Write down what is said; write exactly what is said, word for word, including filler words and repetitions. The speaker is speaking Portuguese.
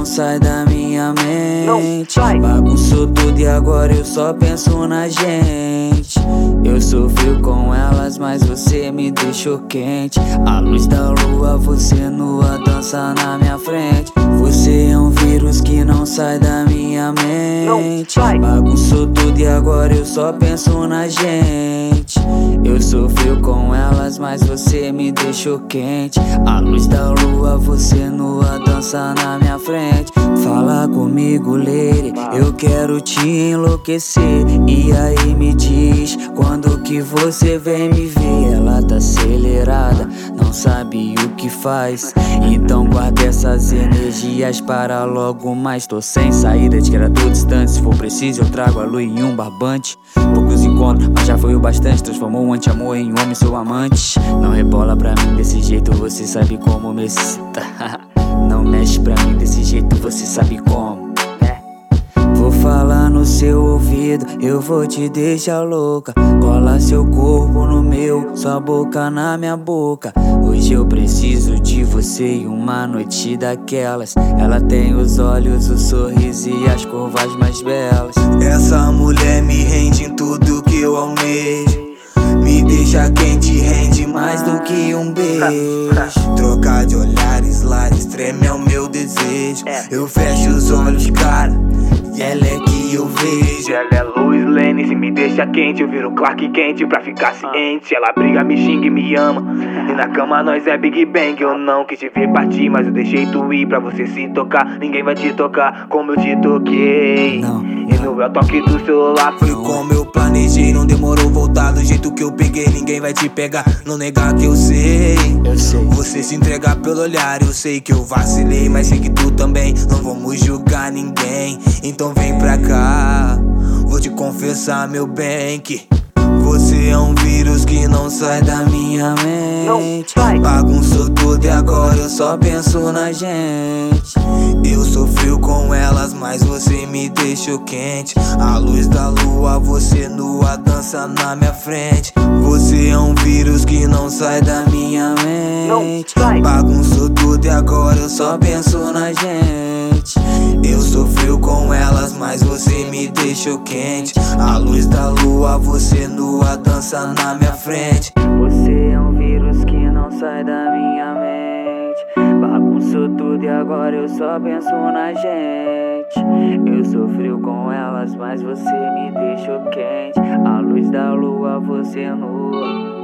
sai da minha mente. Bagunçou tudo e agora eu só penso na gente. Eu sofri com elas, mas você me deixou quente. A luz da lua, você nua, dança na minha frente. Você é um vírus que não sai da minha mente. Bagunçou tudo e agora eu só penso na gente. Eu sofri com elas, mas você me deixou quente. A luz da lua, você nua, dança na minha frente. Fala comigo, lady, eu quero te enlouquecer. E aí me diz, quando que você vem me ver? Ela tá acelerada, não sabe o que faz. Então guarda essas energias para logo mais. Tô sem saída, de que era tudo distante. Se for preciso eu trago a lua em um barbante. Poucos encontros, mas já foi o bastante. Transformou um anti-amor em um homem, seu amante. Não rebola pra mim desse jeito, você sabe como me excita. Não mexe pra mim desse jeito, você sabe como. Vou falar no seu ouvido, eu vou te deixar louca. Cola seu corpo no meu, sua boca na minha boca. Hoje eu preciso de você e uma noite daquelas. Ela tem os olhos, o sorriso e as curvas mais belas. Essa mulher me rende em tudo que eu almejo. Me deixa quente, rende mais do que um beijo. Trocar de olhares, lares, treme é o meu desejo. Eu fecho os olhos, cara, e ela é que eu vejo. Ela é Lois Lane, se me deixa quente, eu viro Clark Kent pra ficar ciente. Ela briga, me xinga e me ama, e na cama nós é Big Bang. Eu não quis te ver partir, mas eu deixei tu ir pra você se tocar. Ninguém vai te tocar como eu te toquei. Não. E no meu toque do celular Foi como eu planejei, não demorou voltar do jeito que eu peguei. Ninguém vai te pegar, não negar que eu sei. Eu sei. Você se entregar pelo olhar, eu sei que eu vacilei, mas sei que tu também. Não vamos julgar ninguém, então vem pra cá. Vou te confessar, meu bem, que você é um vírus que não sai da minha mente. Bagunçou tudo e agora eu só penso na gente. Eu sofri com elas, mas você me deixou quente. A luz da lua, você nua, dança na minha frente. Você é um vírus que não sai da minha mente. Bagunçou tudo e agora eu só penso na gente. Eu sofri com elas, mas você me deixou quente. A luz da lua, você nua, dança na minha frente. Você é um vírus que não sai da minha mente. Bagunçou tudo e agora eu só penso na gente. Eu sofri com elas, mas você me deixou quente. A luz da lua, você nua,